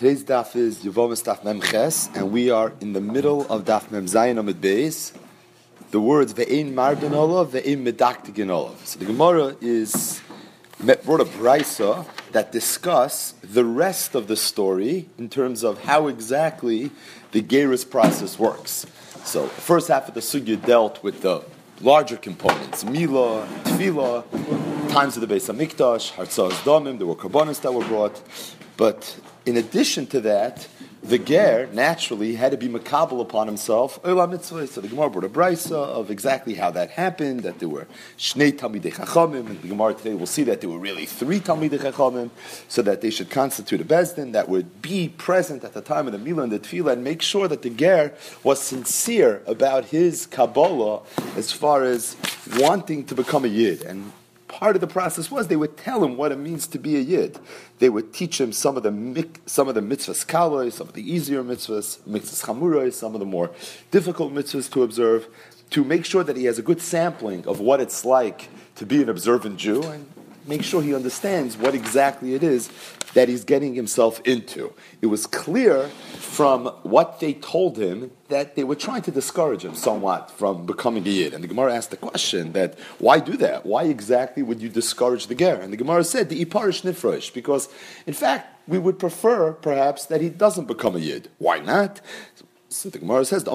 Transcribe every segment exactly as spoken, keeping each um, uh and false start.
Today's daf is Yevomis Daf Mem Ches, and we are in the middle of Daf Mem Zayin Amid Beis. The words Ve'ein Marbin Olav, Ve'ein Medaktigin Olav. So the Gemara is brought a brisa that discuss the rest of the story in terms of how exactly the Gerus process works. So the first half of the sugya dealt with the larger components, Mila, Tefillah, times of the Beis Hamikdash, Hartzaz Damim, there were karbanos that were brought. But in addition to that, the ger naturally had to be makabel upon himself Olam Mitzvah. So the Gemara brought a brisa of exactly how that happened, that there were Shnei Talmidei Chachamim, and the Gemara today will see that there were really three Talmidei Chachamim, so that they should constitute a bezdin that would be present at the time of the Milah and the Tefillah and make sure that the ger was sincere about his Kabbalah as far as wanting to become a Yid. And part of the process was they would tell him what it means to be a Yid. They would teach him some of the some of the mitzvahs kaloi, some of the easier mitzvahs, mitzvahs chamurai, some of the more difficult mitzvahs to observe, to make sure that he has a good sampling of what it's like to be an observant Jew, and make sure he understands what exactly it is that he's getting himself into. It was clear from what they told him that they were trying to discourage him somewhat from becoming a Yid. And the Gemara asked the question that, why do that? Why exactly would you discourage the ger? And the Gemara said, the iparish nifresh, because in fact, we would prefer perhaps that he doesn't become a Yid. Why not? So the Gemara says,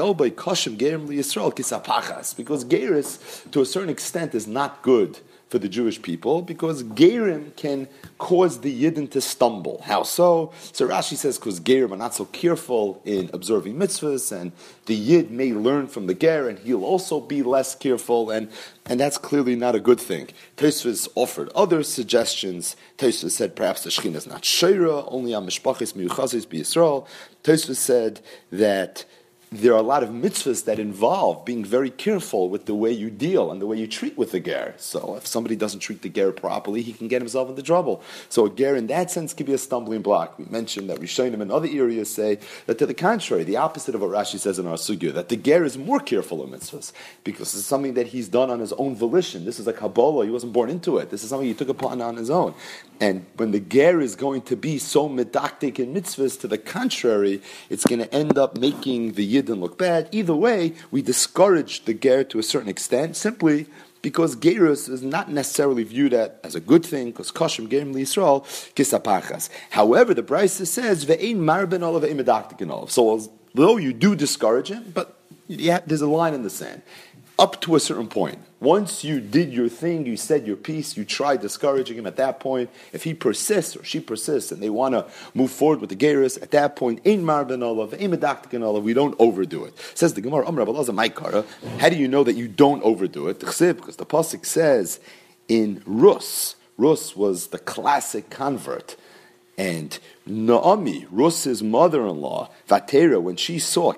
because gerus, to a certain extent, is not good for the Jewish people, because Gerim can cause the Yidden to stumble. How so? So Rashi says, because Gerim are not so careful in observing mitzvahs, and the Yid may learn from the Ger, and he'll also be less careful, and, and that's clearly not a good thing. Tosfos offered other suggestions. Tosfos said perhaps the Shechina is not Sheira, only on Mishpachis Miyuchazis B'Yisrael. Tosfos said that there are a lot of mitzvahs that involve being very careful with the way you deal and the way you treat with the ger. So if somebody doesn't treat the ger properly, he can get himself into trouble. So a ger in that sense can be a stumbling block. We mentioned that Rishonim in other areas say that to the contrary, the opposite of what Rashi says in our sugya, that the ger is more careful of mitzvahs because it's something that he's done on his own volition. This is a Kabbalah, he wasn't born into it. This is something he took upon on his own. And when the ger is going to be so medaktik in mitzvahs, to the contrary, it's going to end up making the Yidden look bad. Either way, we discourage the ger to a certain extent, simply because gerus is not necessarily viewed at, as a good thing, because koshem gerim liyisrael kisapachas. However, the Brisa says ve'ein marben olav ve'ein medaktik olav. So although you do discourage him, but yeah, there's a line in the sand. Up to a certain point. Once you did your thing, you said your piece, you tried discouraging him at that point. If he persists or she persists and they want to move forward with the gerus, at that point, ein mar ben olav, ein medaktik olav, we don't overdo it. Says the Gemara, Amar Rabbi Elazar Maikara, how do you know that you don't overdo it? Because the pasuk says in Rus, Rus was the classic convert. And Naomi, Rus's mother-in-law, Vatera, when she saw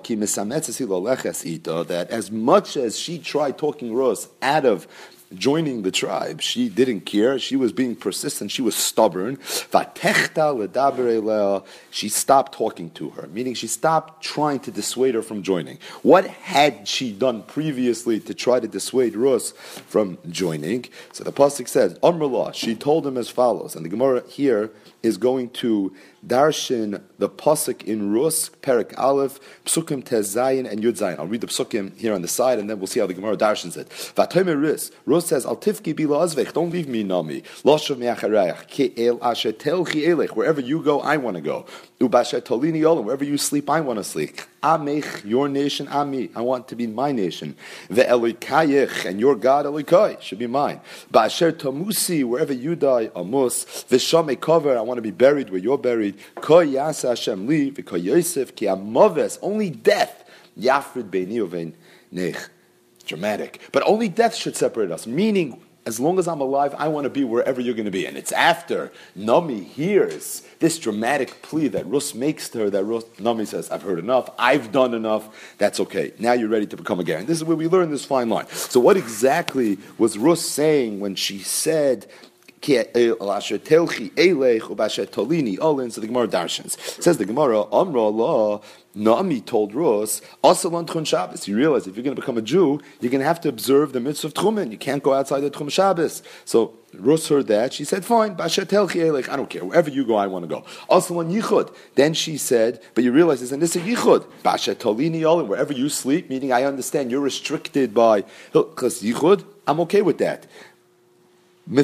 that as much as she tried talking Rus out of joining the tribe, she didn't care. She was being persistent. She was stubborn. She stopped talking to her, meaning she stopped trying to dissuade her from joining. What had she done previously to try to dissuade Rus from joining? So the pasuk says, Amrullah, she told him as follows, and the Gemara here is going to darshan the pasuk in Rus, Perek Aleph, Psukim Tez Zayin and Yud Zayin. I'll read the Psukim here on the side, and then we'll see how the Gemara darshans it. Vatomer Rus, Rus says, Al tifki bi la'azvech, don't leave me, Nami. Loshav me'acharayach, ki el asher telchi elech, wherever you go, I want to go. Ubasher tolini olam, wherever you sleep, I want to sleep. Amech, your nation, Ami, I want to be my nation. Ve'elikayech, and your God, Elikai, should be mine. Ba'asher tomusi, wherever you die, Amus. V'shamei kover, I want to be buried where you're buried. Ko yasa Hashem li, v'ko Yosef, ki amoves, only death, yafrid beini uvein nech. Dramatic. But only death should separate us, meaning, as long as I'm alive, I want to be wherever you're going to be. And it's after Nami hears this dramatic plea that Rus makes to her, that Rus, Nami says, I've heard enough, I've done enough, that's okay. Now you're ready to become a ger. And this is where we learn this fine line. So what exactly was Rus saying when she said, so the Gemara darshans. Says the Gemara, Amra Allah, Naomi told Rus, Asalon Tchum Shabbos. You realize if you're going to become a Jew, you're going to have to observe the mitzvah of Tchumen. You can't go outside the Tchum Shabbos. So Rus heard that. She said, fine, Bashet Helchi Elech, I don't care. Wherever you go, I want to go. Aslan Yichud. Then she said, but you realize this, and this is Yichud. Bashet Tolini Yolim, wherever you sleep, meaning I understand you're restricted by Hilchas Yichud, I'm okay with that. Then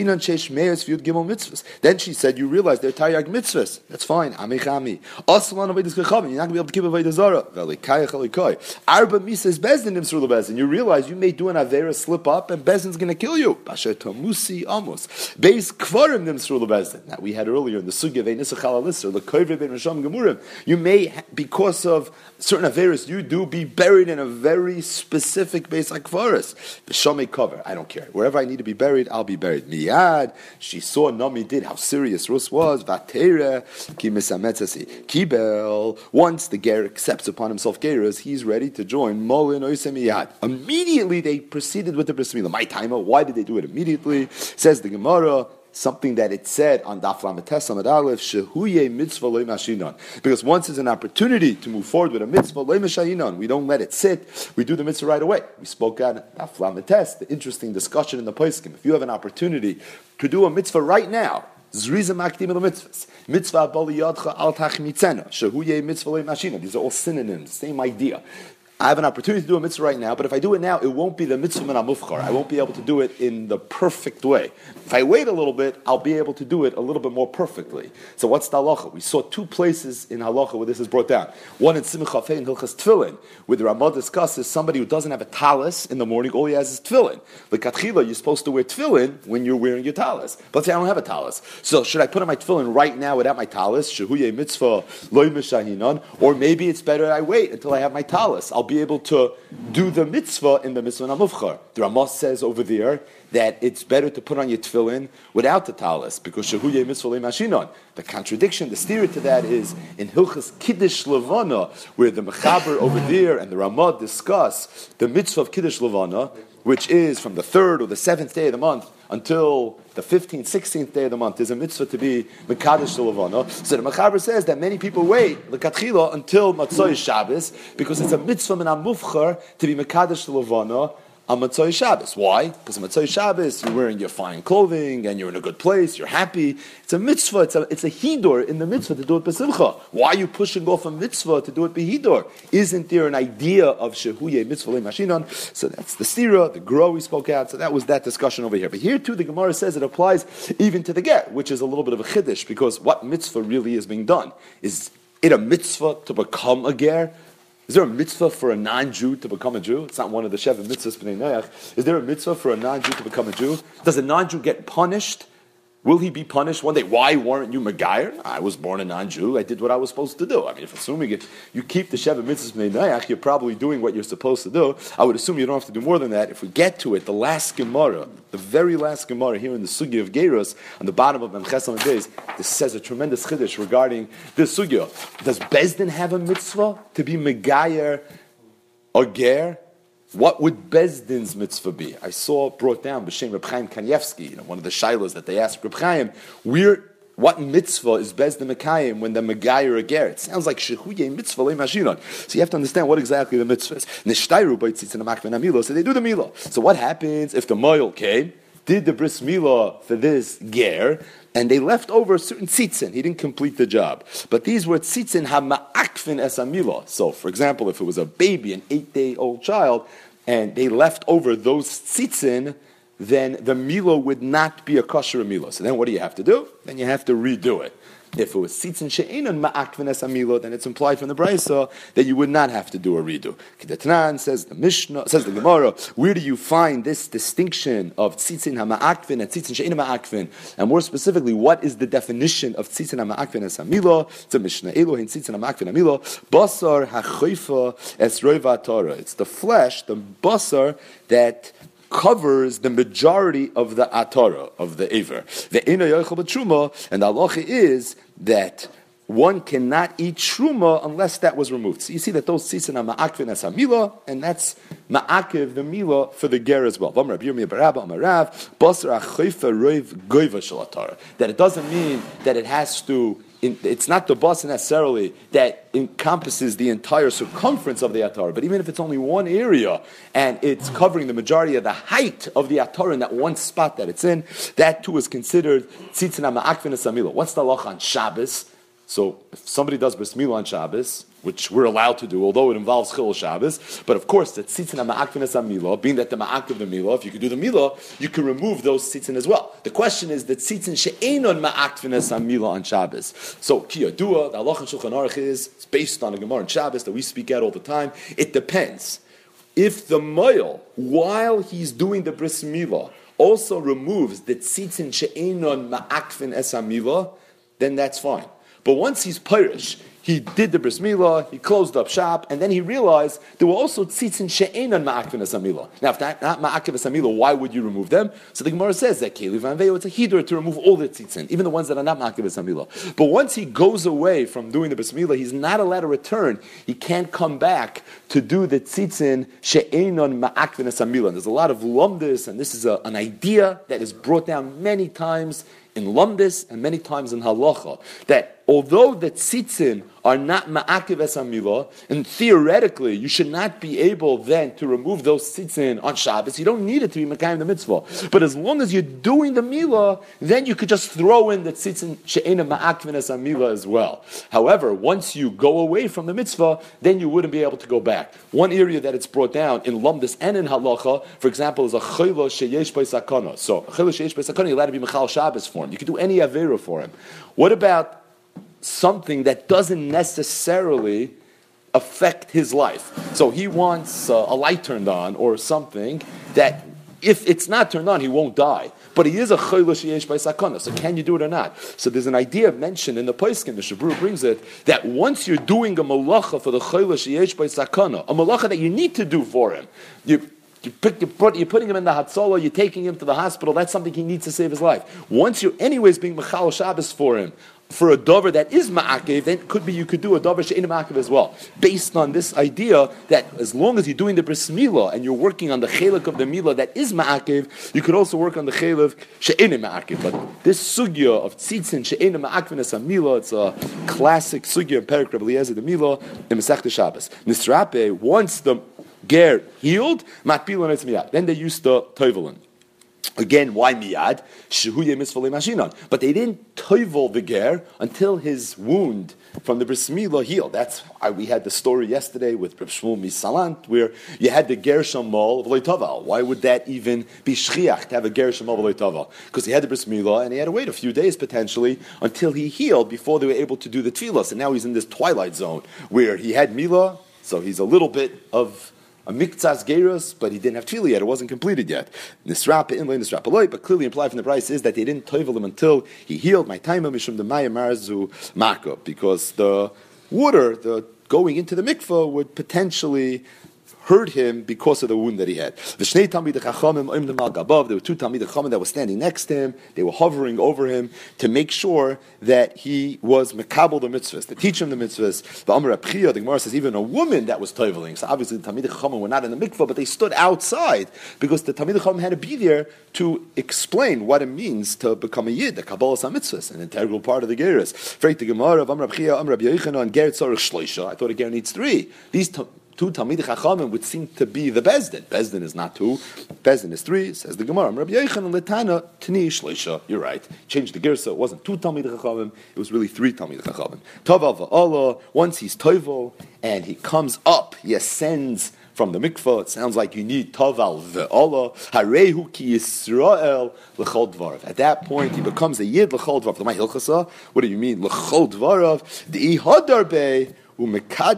she said, you realize they're Taryag mitzvahs. That's fine. Amichami. Aslan Avodas Kechavim. You're not going to be able to keep Avodah Zarah. Velikayach Alikay. Arba Mises Bezdin Nimsru LeBezdin. You realize you may do an Avera slip up and Bezdin's going to kill you. Basher Tamusi Amos. Beis Kvarim Nimsru LeBezdin. That we had earlier in the Sugya Veinisachal Alisser. Lekoivre Ben Risham Gemurim. You may, because of certain Averas, you do be buried in a very specific Beis HaKvaris. B'Shamei Cover. I don't care. Wherever I need to be buried, I'll be buried. Miyad, she saw Nami did how serious Rus was. Vatera ki misametzasi kibel. Once the ger accepts upon himself geras, he's ready to join Molin Oisem Miyad. Immediately they proceeded with the bris milah. My timer. Why did they do it immediately? Says the Gemara. Something that it said on Daf Lamed Tes Amud Aleph, Shehuye mitzvah loy mashinon. Because once there's an opportunity to move forward with a mitzvah loy mashinon, we don't let it sit. We do the mitzvah right away. We spoke on Daf Lamed Tes, the interesting discussion in the Poskim. If you have an opportunity to do a mitzvah right now, Zriza makdim el mitzvahs. Mitzvah bali yadcha al tachmitzena. Shehuye mitzvah loy mashinon. These are all synonyms, same idea. I have an opportunity to do a mitzvah right now, but if I do it now, it won't be the mitzvah min hamufchar. I won't be able to do it in the perfect way. If I wait a little bit, I'll be able to do it a little bit more perfectly. So what's the halacha? We saw two places in halacha where this is brought down. One in Simcha Fei in Hilchas Tefillin, where the Ramah discusses somebody who doesn't have a talis in the morning, all he has is tefillin. Like Katchila, you're supposed to wear tefillin when you're wearing your talis. But let's say I don't have a talis. So should I put on my tefillin right now without my talis? Shehuye mitzvah loy mishahinon. Or maybe it's better I wait until I have my talis. I'll be able to do the mitzvah in the mitzvah namufchar. The Ramah says over there that it's better to put on your tefillin without the talis because shehuye mitzvah le'mashinon. The contradiction, the steer to that is in Hilchas Kiddush Levana, where the Mechaber over there and the Ramah discuss the mitzvah of Kiddush Levana, which is from the third or the seventh day of the month until the fifteenth, sixteenth day of the month. There's a mitzvah to be Mekadosh Levana. So the Mechaber says that many people wait L'katchila until Matzoi Shabbos because it's a mitzvah min hamufchar to be Mekadosh Levana on Matzoi Shabbos. Why? Because on Matzoi Shabbos you're wearing your fine clothing and you're in a good place, you're happy. It's a mitzvah, it's a, it's a hidor in the mitzvah to do it b'simcha. Why are you pushing off a mitzvah to do it b'hidor? Isn't there an idea of shehuye mitzvah le'mashinon? So that's the stira, the grow we spoke out, so that was that discussion over here. But here too the Gemara says it applies even to the get, which is a little bit of a chiddush, because what mitzvah really is being done? Is it a mitzvah to become a ger? Is there a mitzvah for a non-Jew to become a Jew? It's not one of the Sheva mitzvahs b'nei Noach. Is there a mitzvah for a non-Jew to become a Jew? Does a non-Jew get punished? Will he be punished one day? Why weren't you Megayer? I was born a non-Jew. I did what I was supposed to do. I mean, if assuming it, you keep the Sheva mitzvahs b'nei Noach, you're probably doing what you're supposed to do. I would assume you don't have to do more than that. If we get to it, the last Gemara, the very last Gemara here in the Sugya of Gerus, on the bottom of Memches Amud Beis, this says a tremendous chiddush regarding this Sugya. Does Bezdin have a mitzvah to be Megayer or Ger? What would Bezdin's mitzvah be? I saw brought down b'shem Reb Chaim Kanievsky, you know, one of the shilas that they asked Reb Chaim, where, what mitzvah is Bezdin Mekayim when the Megayer a Ger? It sounds like shehuye mitzvah le'mashinon. So you have to understand what exactly the mitzvah is. Nishtayru b'tzitzin ha'makven ha'milo, so they do the milah. So what happens if the moil came, did the bris milah for this Ger, and they left over a certain tzitzin. He didn't complete the job. But these were tzitzin ha-ma'akfin es ha-milah. So, for example, if it was a baby, an eight-day-old child, and they left over those tzitzin, then the milah would not be a kosher milah. So then what do you have to do? Then you have to redo it. If it was tzitzin she'enon ma'akvin es ha-milah, then it's implied from the Brisa that you would not have to do a redo. Kedetnan says the Mishnah, says the Gemara, where do you find this distinction of tzitzin ha-ma'akvin and tzitzin she'enon ma'akvin? And more specifically, what is the definition of tzitzin ha-ma'akvin es ha-milah? It's a Mishnah. Elohin tzitzin ha-ma'akvin ha-milah. Basar ha-choifa es roiva Torah. It's the flesh, the basar that covers the majority of the atara, of the aver. The ina yochel b'truma, and the halacha is that one cannot eat truma unless that was removed. So you see that those tzitzin are ma'akvin as hamila, and that's ma'akiv, the milah, for the ger as well. That it doesn't mean that it has to in, it's not the bus necessarily that encompasses the entire circumference of the atar, but even if it's only one area and it's covering the majority of the height of the atar in that one spot that it's in, that too is considered tzitzin ha'ma'akvin esamila. What's the halacha on Shabbos? So if somebody does bris milah on Shabbos, which we're allowed to do, although it involves chil Shabbos, but of course the tzitzin ha'ma'akvin esamilah, being that the ma'akv the milah, if you could do the milah, you can remove those tzitzin as well. The question is the tzitzin she'enon ma'akvin esamilah on Shabbos. So kiyadua, the halacha in Shulchan Aruch is it's based on a Gemara on Shabbos that we speak out all the time. It depends. If the moil, while he's doing the bris milah, also removes the tzitzin she'enon ma'akvin esamilah, then that's fine. But once he's pirish, he did the bris milah, he closed up shop, and then he realized there were also tzitzin she'enon ma'akvin esamilah. Now, if not, not ma'akvin esamilah, why would you remove them? So the Gemara says that keli vanveyo, it's a hidur to remove all the tzitzin, even the ones that are not ma'akvin esamilah. But once he goes away from doing the bris milah, he's not allowed to return. He can't come back to do the tzitzin she'enon ma'akvin esamilah. And there's a lot of lumdis, and this is a, an idea that is brought down many times in lumdis and many times in halacha, that although the tzitzin are not ma'akiv esamilah, and theoretically you should not be able then to remove those tzitzin on Shabbos, you don't need it to be mekayim the mitzvah. But as long as you're doing the milah, then you could just throw in the tzitzin she'ena ma'akvin esamilah as well. However, once you go away from the mitzvah, then you wouldn't be able to go back. One area that it's brought down in lumdis and in halacha, for example, is a chayla sheyesh by sakana. So a chayla sheyesh by sakana, you're allowed to be mechal Shabbos for him. You can do any avera for him. What about something that doesn't necessarily affect his life? So he wants uh, a light turned on or something that if it's not turned on, he won't die. But he is a chayla sheyesh by sakana. So can you do it or not? So there's an idea mentioned in the Poskim, the Shabru brings it, that once you're doing a malacha for the chayla sheyesh by sakana, a malacha that you need to do for him, you You pick, you put, you're putting him in the Hatzalah, you're taking him to the hospital, that's something he needs to save his life. Once you're anyways being Mechal Shabbos for him, for a dover that is ma'akev, then it could be you could do a dover she'ena ma'akev as well. Based on this idea that as long as you're doing the bris milah and you're working on the chelik of the milah that is ma'akev, you could also work on the chelik she'ena ma'akev. But this sugya of tzitzin she'ena ma'akev as a milah, it's a classic sugya in Perek Rabbi Eliezer the milah in Masechta Shabbos. Nisrape, once the ger healed, matpilon it's miyad. Then they used the toivelin. Again, why miyad? Shehuye misfalei mashinon. But they didn't toivel the ger until his wound from the bris milah healed. That's why we had the story yesterday with Reb Shmuel Misalant, where you had the ger shamal v'loi taval. Why would that even be shchiach to have a ger shamal v'loi taval? Because he had the bris milah and he had to wait a few days potentially until he healed before they were able to do the tefillas. And now he's in this twilight zone where he had milah, so he's a little bit of a miktzas gerus, but he didn't have tefillah yet. It wasn't completed yet. Nisrapa inlay nisrapa loy, but clearly implied from the price is that they didn't toivel him until he healed. My time mishum the maya marzu marka, because the water, the going into the mikvah would potentially hurt him because of the wound that he had. There were two Talmidei Chachamim that were standing next to him. They were hovering over him to make sure that he was mekabel the mitzvahs, to teach him the mitzvahs. The Amar Abchia, the Gemara says, even a woman that was toiveling. So obviously the Talmidei Chachamim were not in the mikvah, but they stood outside because the Talmidei Chachamim had to be there to explain what it means to become a yid, the kabbalas mitzvahs, an integral part of the gerus. Freit the Gemara of Amar Abchia, Amar Rabbi Yochanan, ger tzarich shloisha. I thought a ger needs three. These t- Two Talmidei Chachamim would seem to be the Bezdin. Bezdin is not two. Bezdin is three. Says the Gemara. Rabbi Yochanan Letana Tani Shleisha. You're right. Changed the Gersa. It wasn't two Talmidei Chachamim. It was really three Talmidei Chachamim. Toval va'ala. Once he's toivel and he comes up, he ascends from the mikvah. It sounds like you need toval ve'ala. Harehu ki Yisrael l'chol dvarav. At that point, he becomes a yid l'chol dvarav. L'may hilchasa. What do you mean l'chol dvarav? The ihadar bei. He's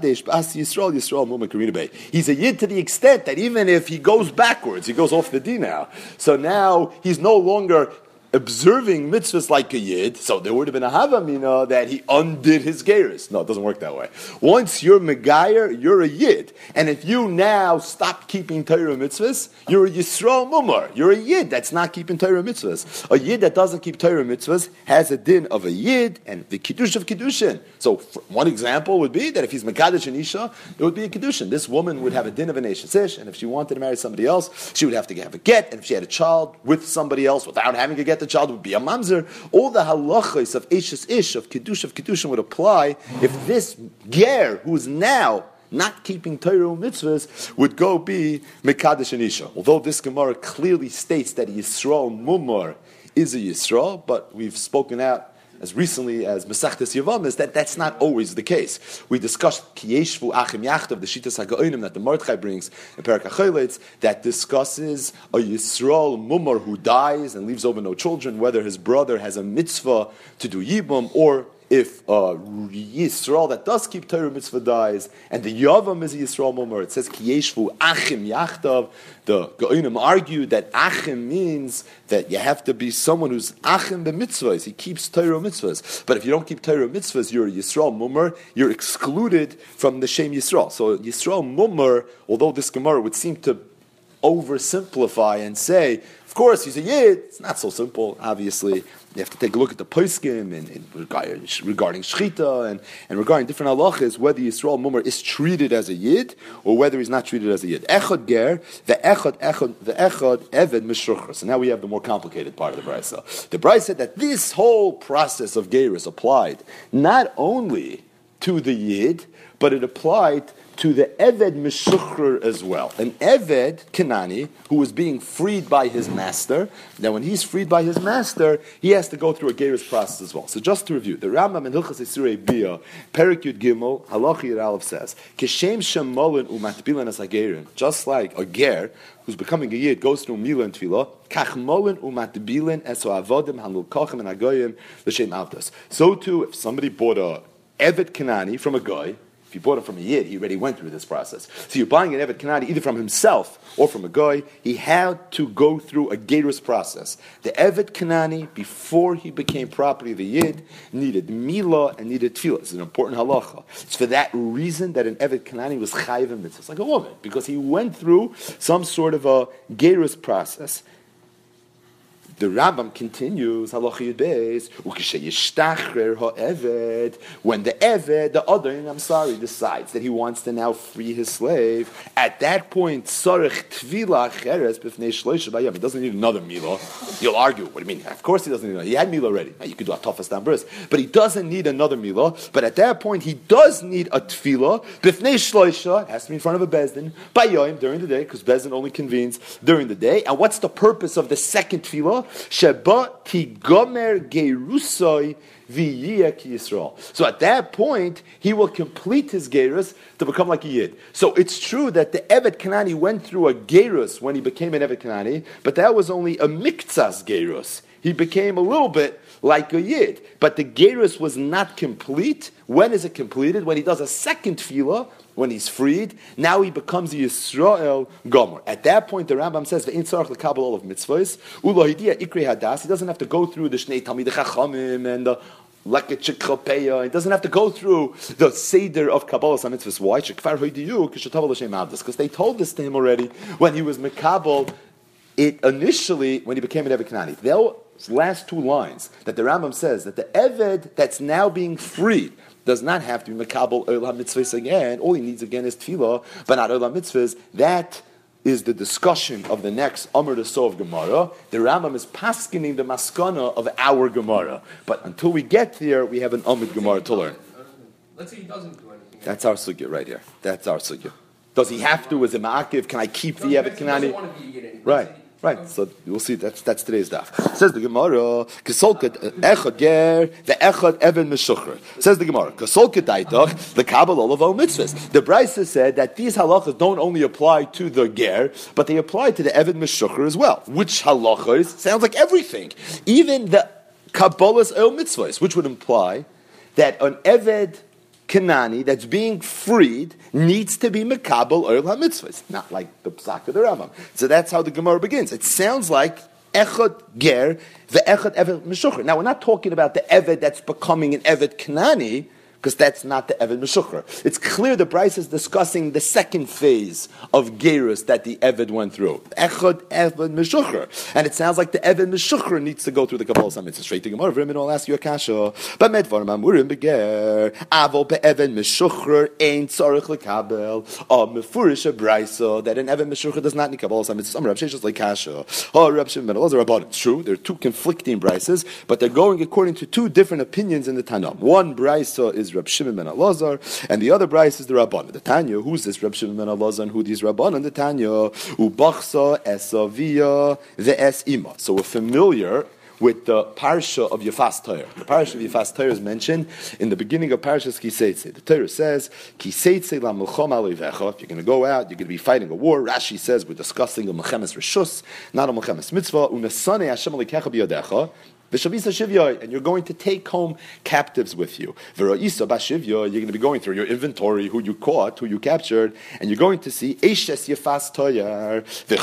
a yid to the extent that even if he goes backwards, he goes off the D now. So now he's no longer observing mitzvahs like a yid, so there would have been a havamina that he undid his gerus. No, it doesn't work that way. Once you're megayer, you're a yid. And if you now stop keeping Torah mitzvahs, you're a Yisrael mumar. You're a yid that's not keeping Torah mitzvahs. A yid that doesn't keep Torah mitzvahs has a din of a yid and the kiddush of kiddushin. So one example would be that if he's mekadesh and isha, it would be a kiddushin. This woman would have a din of an eshes, and if she wanted to marry somebody else, she would have to have a get, and if she had a child with somebody else without having a get, the child would be a mamzer. All the halachos of Eishes Ish, of Kiddush, of Kiddushin would apply if this ger, who is now not keeping Torah mitzvahs, would go be Mekadesh and Isha. Although this Gemara clearly states that Yisrael Mumar is a Yisrael, but we've spoken out as recently as Masechtas Yavamis that that's not always the case. We discussed Kiyeshvu Achim Yachtav, the Shitas HaGa'onim that the Mordechai brings in Perek HaCholetz, that discusses a Yisrael Mumar who dies and leaves over no children, whether his brother has a mitzvah to do Yibum, or if a Yisrael that does keep Torah mitzvah dies, and the Yavam is a Yisrael Mumar, it says Kiyeshvu Achim Yachtav. The Ga'onim argued that Achim means that you have to be someone who's Achim b'mitzvahs. He keeps Torah mitzvahs. But if you don't keep Torah mitzvahs, you're a Yisrael Mumar. You're excluded from the Shem Yisrael. So Yisrael Mumar, although this Gemara would seem to oversimplify and say, of course, he's a Yid. It's not so simple, obviously. You have to take a look at the poskim and, and regarding, regarding shchita and, and regarding different halachas, whether Yisrael Mumar is treated as a Yid or whether he's not treated as a Yid. Echad ger, the echad, echad, the echad, eved mishruchar. So now we have the more complicated part of the brayso. The brayso said that this whole process of ger is applied not only to the Yid, but it applied to the Eved Meshuchrer as well. An Eved Kenani, who was being freed by his master. Now when he's freed by his master, he has to go through a Geirus process as well. So just to review, the Rambam in Hilchas Yisrei Bia, Perik Yud Gimel, Halachi Yud Aleph says, Keshem Shemolin Umatbilan as Hagerin, just like a Ger, who's becoming a Yid, goes through Mila and Tfilah, Kachmolin Umatbilan Eso Avodim Hanul Kochem and Agoyim L'Shem Avdos. So too, if somebody bought a Eved Kenani from a guy, if you bought it from a Yid, he already went through this process. So you're buying an Eved Kenani either from himself or from a guy, he had to go through a Geirus process. The Eved Kenani, before he became property of the Yid, needed Milah and needed Tfilah. It's an important halacha. It's for that reason that an Eved Kenani was chayiv in mitzvahs, like a woman, because he went through some sort of a Geirus process. The Rambam continues, Halacha Yud Beis, Ukishe Yishtachrer ha'eved, when the Eved, the other, I'm sorry, decides that he wants to now free his slave, at that point, Sarech Tvila Cheres B'fnei Shloisha Bayam, he doesn't need another Milah. You'll argue, what do you mean? Of course he doesn't need another. He had Milah already. Now you could do a Tafas Dam Bris, but he doesn't need another Milah, but at that point, he does need a Tvila, B'fnei Shloisha, it has to be in front of a Bezdin, Bayam, during the day, because Bezdin only convenes during the day, and what's the purpose of the second Tvila? Sheba tigomer gerusoi v'yiyah ki Yisrael. So at that point, he will complete his gerus to become like a Yid. So it's true that the Eved Kenani went through a gerus when he became an Eved Kenani, but that was only a miktsas gerus. He became a little bit like a Yid. But the gerus was not complete. When is it completed? When he does a second tefillah, when he's freed, now he becomes a Yisrael Gomer. At that point, the Rambam says, "Ve'in tzarich lekabel all of mitzvahs, ulo hidia ikri hadas." He doesn't have to go through the Shnei Talmidei Chachamim and the Leket Shekropeya. He doesn't have to go through the Seder of Kabbalah mitzvahs. Why? Shekfar hoidiyu kishatav l'shem avdas. Because they told this to him already when he was mekabel. It initially when he became an Eved Kenani. Those last two lines that the Rambam says that the Eved that's now being freed does not have to be Mekabel Oil HaMitzvahs again. All he needs again is Tefillah, but not Oil HaMitzvahs. That is the discussion of the next Amr Deso of Gemara. The Rambam is paskening the maskana of our Gemara. But until we get there, we have an Amid Gemara to learn. Let's say he doesn't do anything. That's our sugya right here. That's our sugya. Does he have to? Is it ma'akiv? Can I keep the Eved Kenani? Right. Right, so we'll see. That's that's today's daf. Says the Gemara, "Kasolket echad ger, the echad even meshucher." Says the Gemara, "Kasolket daitach, the kabel olav al mitzvahs." The Brisa said that these halachas don't only apply to the ger, but they apply to the even meshucher as well. Which halachas sounds like everything, even the kabbalas el mitzvahs, which would imply that an eved Kenani that's being freed needs to be mekabel oil ha-mitzvahs, not like the psak of the Rambam. So that's how the Gemara begins. It sounds like echad ger, the echad eved meshucher. Now we're not talking about the eved that's becoming an eved Kenani, because that's not the Eved Meshucher. It's clear the Bryce is discussing the second phase of Gerus that the Eved went through. Echad Eved Meshucher. And it sounds like the Eved Meshucher needs to go through the Kabbalah Summit. It's straight to Gemara. V'rimin, I'll ask you a kasha. But medvar mamurim beger. Avo be'Eved Meshucher ain't tzarich lekabel. A mefurish a Brysa that an Eved Meshucher does not need Kabbalah Summit. Some Rab Sheshes like kasha. Oh, Rab Shimon ben Elazar Rabban. It's true. There are two conflicting Bryces, but they're going according to two different opinions in the Tanam. One Brysa is Rab Shimon ben Elazar, and the other Bryce is the Rabban. The Tanya, who's this Rab Shimon ben Elazar, and who these Rabban? And the Tanya, ubachsa esavia the es ima. So we're familiar with the parsha of Yefas Torah. The parsha of Yefas Torah is mentioned in the beginning of Parshas Kiseitze. The Torah says, Kiseitze la milchom alevecha. If you're going to go out, you're going to be fighting a war. Rashi says we're discussing a mechemes reshus, not a mechemes mitzvah. Unasane Hashem alikecha biyadecha. And you're going to take home captives with you. You're going to be going through your inventory, who you caught, who you captured, and you're going to see Eishes Yefas Toyar,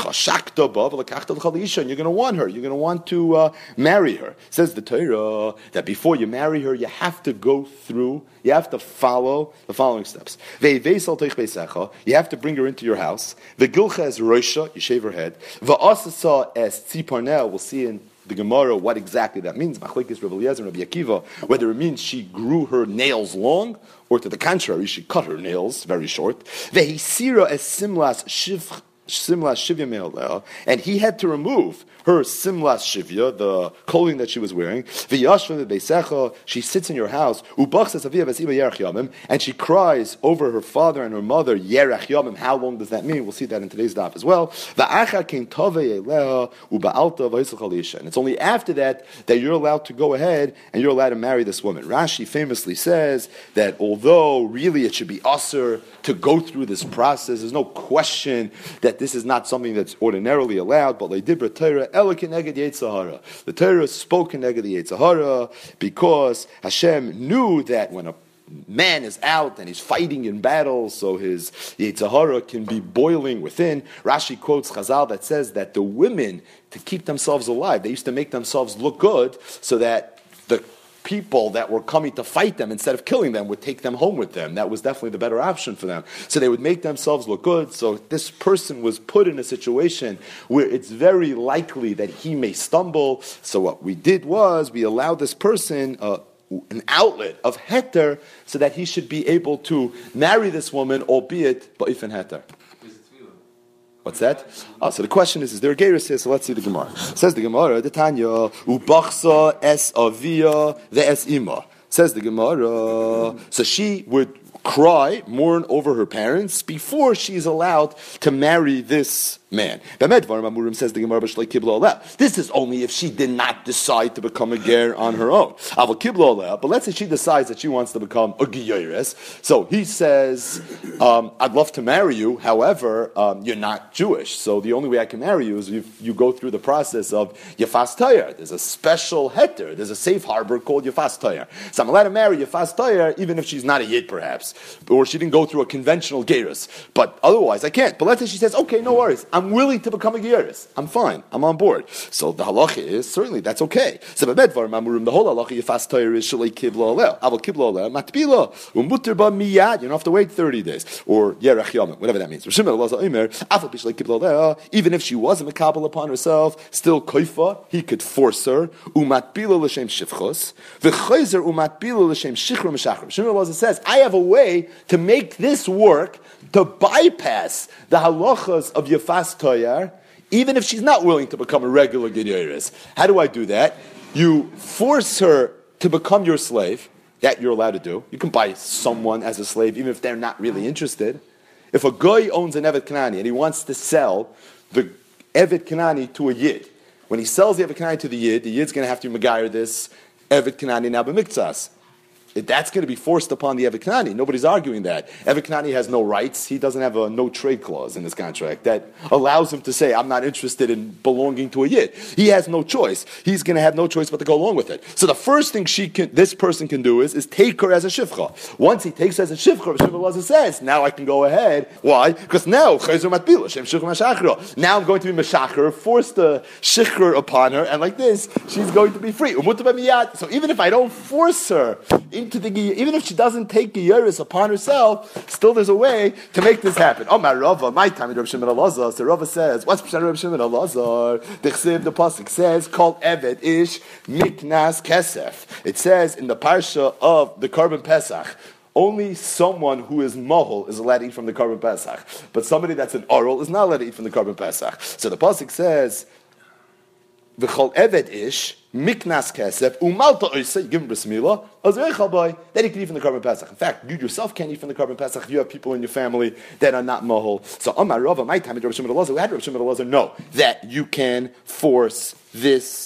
and you're going to want her. You're going to want to uh, marry her. It says the Torah that before you marry her, you have to go through, you have to follow the following steps. You have to bring her into your house. The Gilcha is Roisha, you shave her head. Va'asasa as Tziparnel, we'll see in the Gemara what exactly that means. Machlekes Rav Eliezer and Rabbi Akiva, whether it means she grew her nails long, or to the contrary, she cut her nails very short. Vehisira as simlas shiv simlas shivya me'oleh, and he had to remove her simlas shivya, the clothing that she was wearing. V'yashva be'secha, she sits in your house. Ubachsas avia v'siba yerach yamim, and she cries over her father and her mother yerach yamim. How long does that mean? We'll see that in today's daf as well. V'acha kin tovei eleha uba'alta v'yisach alisha, and it's only after that that you're allowed to go ahead and you're allowed to marry this woman. Rashi famously says that although really it should be usher to go through this process, there's no question that this is not something that's ordinarily allowed, but they did Torah. The Torah spoke neged the Yetzer Hara because Hashem knew that when a man is out and he's fighting in battle, so his Yetzer Hara can be boiling within. Rashi quotes Chazal that says that the women, to keep themselves alive, they used to make themselves look good so that the people that were coming to fight them, instead of killing them, would take them home with them. That was definitely the better option for them. So they would make themselves look good. So this person was put in a situation where it's very likely that he may stumble. So what we did was we allowed this person uh, an outlet of heter so that he should be able to marry this woman, albeit ba'if and heter. What's that? Oh, so the question is, is there a gerus here? So let's see the Gemara. Says the Gemara, the Tanya, ubachsa es avia the es ima. Says the Gemara, so she would cry, mourn over her parents before she's allowed to marry this man. Says the Gemara, this is only if she did not decide to become a ger on her own. But let's say she decides that she wants to become a giyaris. So he says, um, I'd love to marry you, however, um, you're not Jewish. So the only way I can marry you is if you go through the process of Yefas Tayar. There's a special heter, there's a safe harbor called Yefas Tayar. So I'm allowed to marry Yefas Tayar even if she's not a yid perhaps, or she didn't go through a conventional gerus. But otherwise I can't. But let's say she says, okay, no worries, I'm willing to become a Gieris. I'm fine. I'm on board. So the halacha is, certainly, that's okay. So the whole halacha, Yefas Torah is Shalei Kibla Oleh. Aval Kibla Oleh, Matbila. Umutter ba miyad. You don't have to wait thirty days. Or Yerach Yomim, whatever that means. Even if she wasn't a Kabbalah upon herself, still Koifa, he could force her. Umatbila l'shem shivchos. V'chayzer umatbila l'shem shichra m'shachra. Shimon Elazar says, I have a way to make this work to bypass the halachas of Yefas Toyar, even if she's not willing to become a regular Gedeiris. How do I do that? You force her to become your slave. That you're allowed to do. You can buy someone as a slave, even if they're not really interested. If a guy owns an Evet Kanani and he wants to sell the Evet Kanani to a Yid, when he sells the Evet Kanani to the Yid, the Yid's going to have to Megayer this Evet Kanani now b'miktzas. That's going to be forced upon the Evet Kanani. Nobody's arguing that. Evet Kanani has no rights. He doesn't have a no trade clause in his contract that allows him to say, I'm not interested in belonging to a Yid. He has no choice. He's going to have no choice but to go along with it. So the first thing she can, this person can do is, is take her as a shivcha. Once he takes her as a shivcha, Shimon Elazar says, now I can go ahead. Why? Because now, now I'm going to be meshacher, force the shikhr upon her, and like this, she's going to be free. So even if I don't force her into the even if she doesn't take Geiris upon herself, still there's a way to make this happen. Oh my Rava, my time in Rav Shimon Elazar. So Rava says, what's Pshat Rav Shimon Elazar? The Chsiv, the pasuk says, "Called Eved Ish Miknas Kesef." It says in the parsha of the Korban Pesach, only someone who is mohol is allowed to eat from the Korban Pesach, but somebody that's an oral is not allowed to eat from the Korban Pesach. So the pasuk says, "V'chol Eved Ish Miknas Kesef Umalta Oisa." You give him bris milah, Azrei boy, then you can eat from the Korban Pesach. In fact, you yourself can't eat from the Korban Pesach. You have people in your family that are not mohol. So Amar Rava, my time at Rav Shimon Elazar, we had Rav Shimon Elazar know that you can force this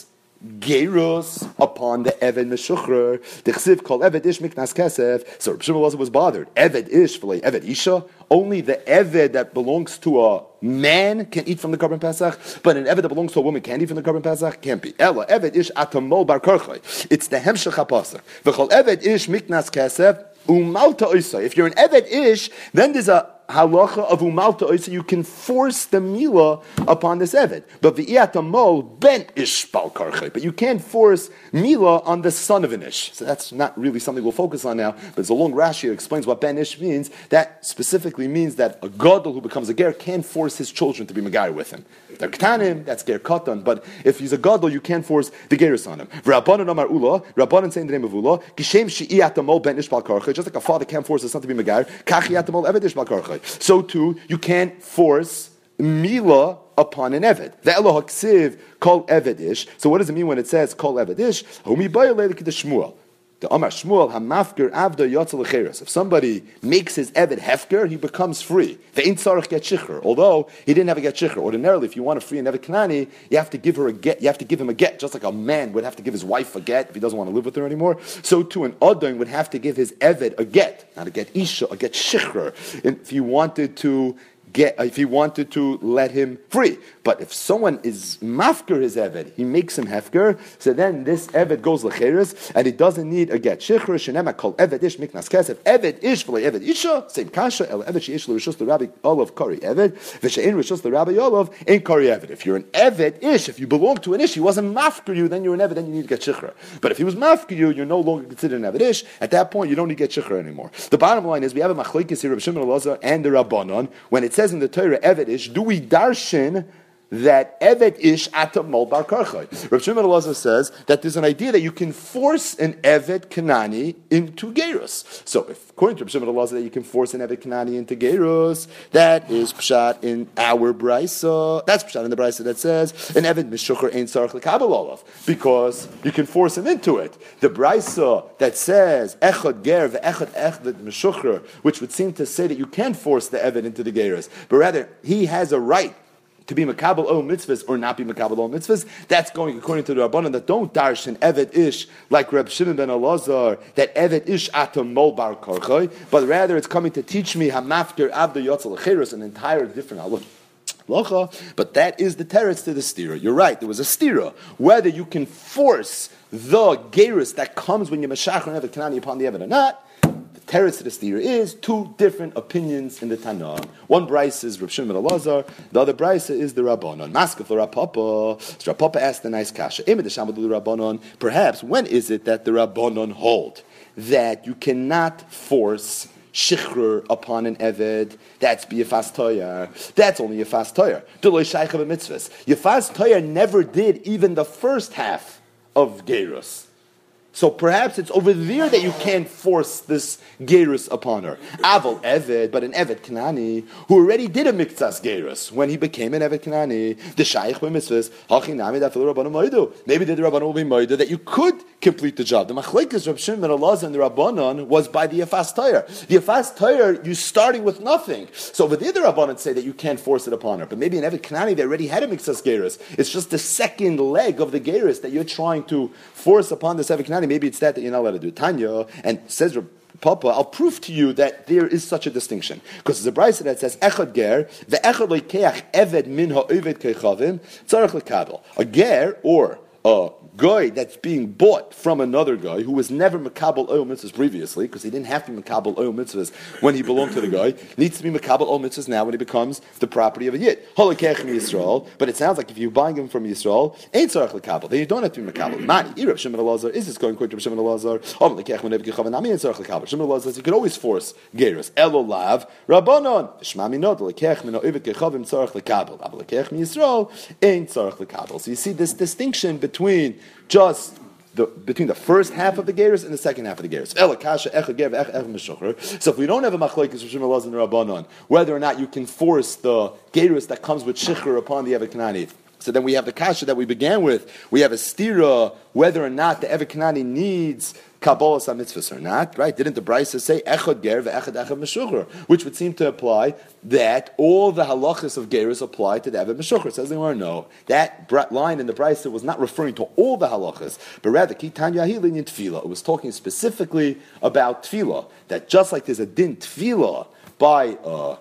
Gerus upon the Eved Meshuchrer. The Chsiv called Eved Ish Miknas Kesef. So Rav Shimon Elazar was bothered. Eved Ish, v'lei Eved Isha. Only the Eved that belongs to a man can eat from the Korban Pesach, but an Eved that belongs to a woman can't eat from the Korban Pesach? Can't be. Ella Eved Ish Atamol Bar Karchai. It's the Hemshech HaPasach. V'chol Eved Ish Miknas Kesef Umalta Oisa. If you're an Eved Ish, then there's a halacha of umalta oisa, you can force the mila upon this eved. But v'iyatamol ben ish bal karchay. But you can't force mila on the son of an ish. So that's not really something we'll focus on now. But it's a long Rashi that explains what ben ish means. That specifically means that a gadol who becomes a ger can't force his children to be megai with him. If they're ktanim, that's ger katan. But if he's a gadol, you can't force the gerus on him. Rabbanan amar ula. Rabbanan saying the name of ula. Kishem she'iyatamol ben ish bal karchay. Just like a father can't force his son to be megai, kachiyatamol eved ish bal karchay. So too, you can't force mila upon an eved. The Eloh HaKsiv called evedish. So what does it mean when it says called evedish? Humi bayalei the Shmuel. The Amar Shmuel hamafker avda yotzel lecheres. If somebody makes his eved hefker, he becomes free. The ain't tzarich get shicher. Although he didn't have a get shicher. Ordinarily, if you want to free an eved kanani, you have to give her a get. You have to give him a get, just like a man would have to give his wife a get if he doesn't want to live with her anymore. So too, an adon would have to give his eved a get, not a get isha, a get shicher, if he wanted to. Get, if he wanted to let him free. But if someone is mafker his eved, he makes him hefker, so then this eved goes lecheres, and he doesn't need a get. Shichr shenema called eved ish miknas kesef. Eved ish v'le eved isha, same kasha, el eved sheish l'rishus l'rabi olav kari eved, v'she'in rishus l'rabi olav, ain't kari eved. If you're an eved ish, if you belong to an ish, he wasn't mafker you, then you're an eved, then you need to get shichr. But if he was mafker you, you're no longer considered an eved ish, at that point you don't need to get shichr anymore. The bottom line is, we have a machlekes here of Shimon Elazar and the Rabbanon, when it says in the Torah, Eved Ish, do we darshan that Eved Ish atamol bar karchay? Rav Shimon Elazar says that there's an idea that you can force an Eved Kanani into Gerus. So if, according to Rav Shimon Elazar, that you can force an Eved Kanani into Gerus, that is pshat in our brisa. That's pshat in the brisa that says an Eved Mishucher ain't sarach lekabel olav, because you can force him into it. The brisa that says echad ger ve'echad echad Mishucher, which would seem to say that you can't force the Eved into the Gerus, but rather he has a right to be makabel o mitzvahs or not be makabel o mitzvahs. That's going according to the Rabbanan that don't darshan eved ish like Reb Shimon ben Elazar, that eved ish atam mol bar karchay, but rather it's coming to teach me hamafker avda yotzel lecheres, an entire different halacha. But that is the teretz to the stira. You're right, there was a stira. Whether you can force the gerus that comes when you mashach and eved kanani upon the eved or not, teretz to the stira is two different opinions in the Tanah. One brisa is Reb Shimon ben Elazar, the other brisa is the Rabbanon. Maskef the Rav Papa. So Rav Papa asked a nice kasha. Perhaps when is it that the Rabbanon hold that you cannot force shichrur upon an eved? That's be Yefas Toyar. That's only Yefas Toyar. Deloi shaycha b'mitzvahs. Yefas Toyar never did even the first half of Gerus. So perhaps it's over there that you can't force this gerus upon her. Aval Eved, but an Eved Kanani, who already did a miktsas gerus when he became an Eved Kanani, the Shaykh b'mitzvahs, hachinami dafil Rabbanon moidu. Maybe the Rabbanon will be moidu that you could complete the job. The machlekes Reb Shimon ben Elazar and the Rabbanon was by the Yefas Toyar. The Yefas Toyar, you're starting with nothing. So over there the Rabbanon say that you can't force it upon her. But maybe an Eved Kanani, they already had a miktsas gerus. It's just the second leg of the gerus that you're trying to force upon this Eved Kanani. Maybe it's that that you're not allowed to do. Tanya, and says Papa, I'll prove to you that there is such a distinction. Because there's a brisa that says, Echad ger, ve'echad leikeach eved min ha'oved keichavim, tzarech lekabel. A ger, or a guy that's being bought from another guy who was never makabel oil mitzvahs previously, because he didn't have to be makabel oil mitzvahs when he belonged to the guy, needs to be makabel oil mitzvahs now when he becomes the property of a yid. Holokech in Yisrael, but it sounds like if you're buying him from Yisrael, ain't tzarech lekabel. Then you don't have to be makabel. Mani, Irab Shimon Elazar, is this going according to Shimon Elazar? Holokech when Nebuchadnezzar Chavan, ain't tzarech lekabel. Shimon Elazar says you could always force gerus. Elolav Rabbanon Shmami Nod lekech mino ivet kechavim tzarech lekabel. Abalekech mi Yisrael ain't tzarech lekabel. So you see this distinction between just the, between the first half of the gerus and the second half of the gerus. So if we don't have a machlokes of Shimon Elazar and Rabbanon, whether or not you can force the gerus that comes with shikhr upon the Evet Kanani, so then we have the kasha that we began with. We have a stira whether or not the Evet Kanani needs Kabbalas HaMitzvahs or not, right? Didn't the Brisa say Echad Ger ve'Echad Echad Meshucher, which would seem to imply that all the halachas of gerus apply to the Evet Meshucher? Says the Gemara, no. That line in the Brisa was not referring to all the halachas, but rather Kitan Yahilin in Tefillah. It was talking specifically about Tefillah, that just like there's a din Tefillah by uh,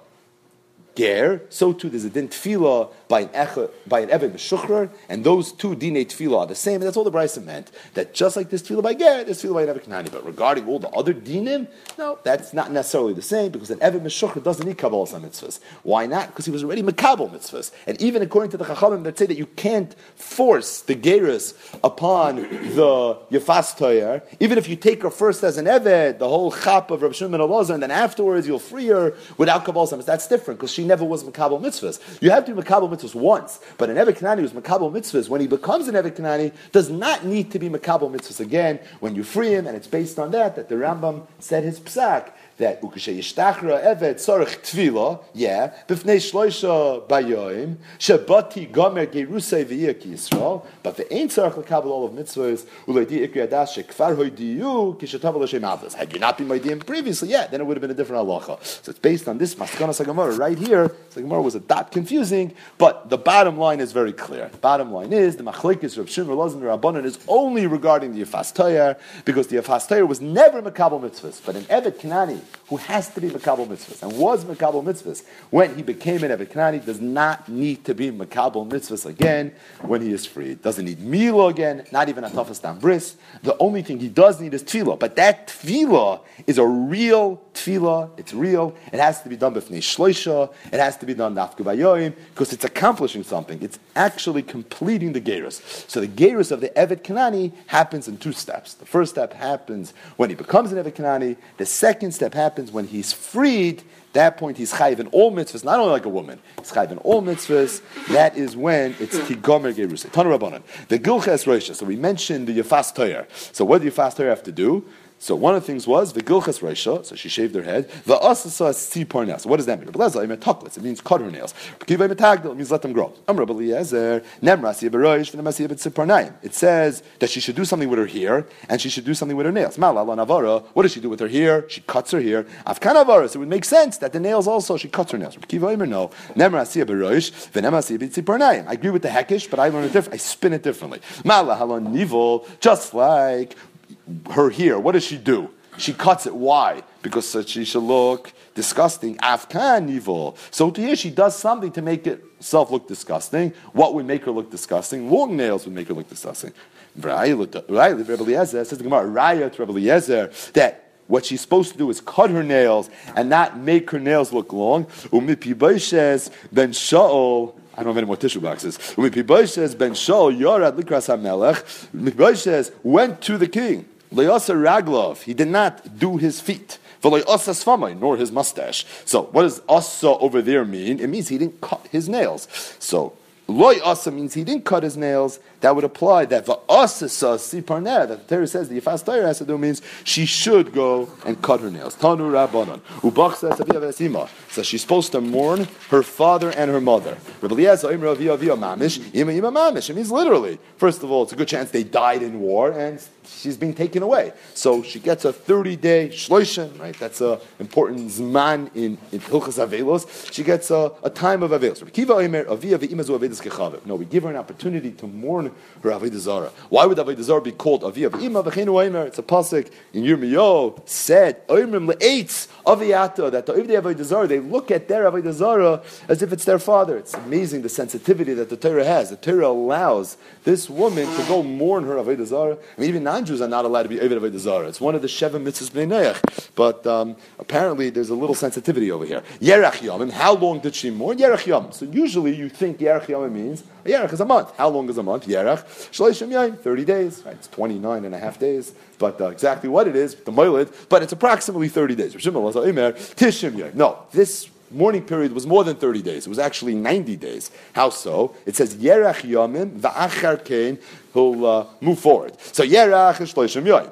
ger, so too there's a din tefillah by an echad, by an eved meshuchrer, and those two dinei tefillah are the same. And that's all the Brisa meant. That just like this tefillah by ger, there's tefillah by an eved kanani. But regarding all the other dinim, no, that's not necessarily the same, because an eved meshuchrer doesn't need kabbalas mitzvahs. Why not? Because he was already makabel mitzvahs. And even according to the chachamim that say that you can't force the gerus upon the yefas toyer, even if you take her first as an eved, the whole chap of Rabbi Shimon ben Elazar, and then afterwards you'll free her without kabbalas mitzvahs. That's different, because she never was makabel mitzvahs. You have to be makabel mitzvahs once, but an Evet Kanani who's makabel mitzvahs, when he becomes an Evet Kanani, does not need to be makabel mitzvahs again when you free him, and it's based on that that the Rambam said his psak, that ukashe yishtachra evet tzarich tefillah, yeah, b'fnei shloisha bayoim, shebati gomer gerusei v'yir ki Yisrael, but the ain't tzarich l'kabel all of mitzvahs, uleidi ikri adas shekfar hoidiyu kishatav l'shem avos. Had you not been moediyim previously, yeah, then it would have been a different halacha. So it's based on this maskanas haGemara right here. So the Gemara was a dot confusing, but the bottom line is very clear. The bottom line is the machlekes Reb Shimon Elazar and Rabbanan is only regarding the Yefas Toyer, because the Yefas Toyer was never makabel mitzvahs, but an Evet Kanani who has to be makabel mitzvahs and was makabel mitzvahs when he became an Evet Kanani does not need to be makabel mitzvahs again when he is freed. Doesn't need mila again, not even a tafas dam bris. The only thing he does need is tefillah, but that tefillah is a real tefillah. It's real. It has to be done b'fnei shloisha. It has to be done dafku bayoim, because it's accomplishing something. It's actually completing the gerus. So the gerus of the Evet Kanani happens in two steps. The first step happens when he becomes an Evet Kanani. The second step happens when he's freed. That point he's chayiv in all mitzvahs, not only like a woman. He's chayiv in all mitzvahs. That is when it's tigomer gerus. Tanu Rabbanan. The gilches roisha. So we mentioned the Yefas Toyer. So what did the Yefas Toyer have to do? So one of the things was the gilches roisha. So she shaved her head. The asasa tzipor nails. So what does that mean? It means cut her nails. It means let them grow. It says that she should do something with her hair and she should do something with her nails. What does she do with her hair? She cuts her hair. So it would make sense that the nails also she cuts her nails. No. I agree with the hekish, but I learn it different. I spin it differently. Just like her hair, what does she do? She cuts it. Why? Because so she should look disgusting. Afkan evil. So to here she does something to make itself look disgusting. What would make her look disgusting? Long nails would make her look disgusting. Says the Gemara, Raya to Rebbe Eliezer, that what she's supposed to do is cut her nails and not make her nails look long. Umipibaishes ben Shaul. I don't have any more tissue boxes. Umipibaishes ben Shaul yorad likras hamelech. Umipibaishes went to the king. Le'asa raglov. He did not do his feet. V'le'asa sfamai, nor his mustache. So what does asa over there mean? It means he didn't cut his nails. So loy asa means he didn't cut his nails. That would apply that v'asa sa siparner, that the Torah says the Yefas Toyer has to do means she should go and cut her nails. Tanu Rabbanon. Ubach says Aviya v'esima. So she's supposed to mourn her father and her mother. Rebbe Eliezer imra Aviya Aviya mamish ima ima mamish. It means literally. First of all, it's a good chance they died in war and she's being taken away. So she gets a thirty-day shloishin, right? That's an important zman in, in Hilchas Avelos. She gets a, a time of Avelos. No, we give her an opportunity to mourn her avodah zarah. Why would avodah zarah be called avi of ima v'cheinu oimer? It's a pasuk in Yirmiyahu said oimrim le'etz aviyata, that the avodah zarah, they look at their avodah zarah as if it's their father. It's amazing the sensitivity that the Torah has. The Torah allows this woman to go mourn her avodah zarah. I mean, even non-Jews are not allowed to be avodah zarah. It's one of the Sheva mitzvahs b'nei Noach. But um, apparently there's a little sensitivity over here. Yerach Yomim, how long did she mourn? Yerach Yom. So usually you think Yerach Yomim means, Yerach is a month. How long is a month? Yerach, Shleishim Yom, thirty days. Right? It's twenty-nine and a half days. But uh, exactly what it is, the Moilid, but it's approximately thirty days. Tishim Yom. No, this mourning period was more than thirty days. It was actually ninety days. How so? It says, Yerach Yomim, va'achar kein, he'll uh, move forward. So Yerach is Shleishim Yom.